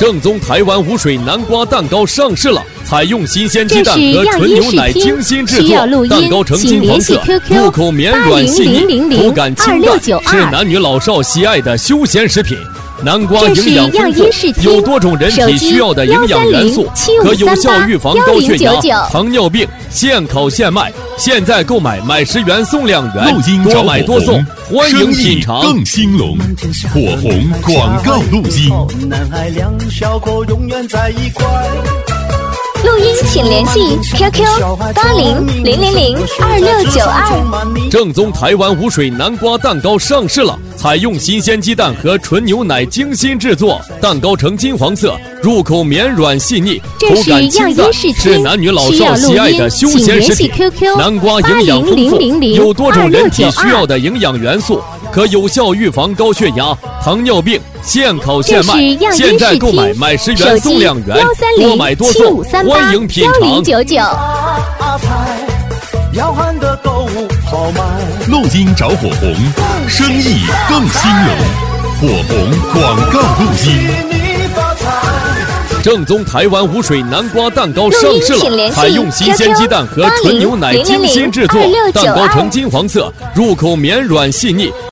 正宗台湾无水南瓜蛋糕上市了，采用新鲜鸡蛋和纯牛奶精心制作，蛋糕呈金黄色，入口绵软细腻，口感清淡，是男女老少喜爱的休闲食品。南瓜营养丰富，有多种人体需要的营养元素，可有效预防高血压、糖尿病，现烤现卖。现在购买买10元送2元，多买多送，欢迎品尝。 更兴隆，火红广告录音。 男孩两小口永远在一块。 录音请联系 QQ8000002692。 正宗台湾无水南瓜蛋糕上市了，采用新鲜鸡蛋和纯牛奶精心制作，蛋糕呈金黄色，入口绵软细腻，口感清淡，是男女老少喜爱的休闲食品。南瓜营养丰富，有多种人体需要的营养元素，可有效预防高血压、糖尿病，现烤现卖。现在购买买10元送2元，多买多送，欢迎品尝。 要喊的购物好买， 录音找火红，生意更兴隆。火红广告录音。 正宗台湾无水南瓜蛋糕上市了，采用新鲜鸡蛋和纯牛奶精心制作，蛋糕呈金黄色，入口绵软细腻。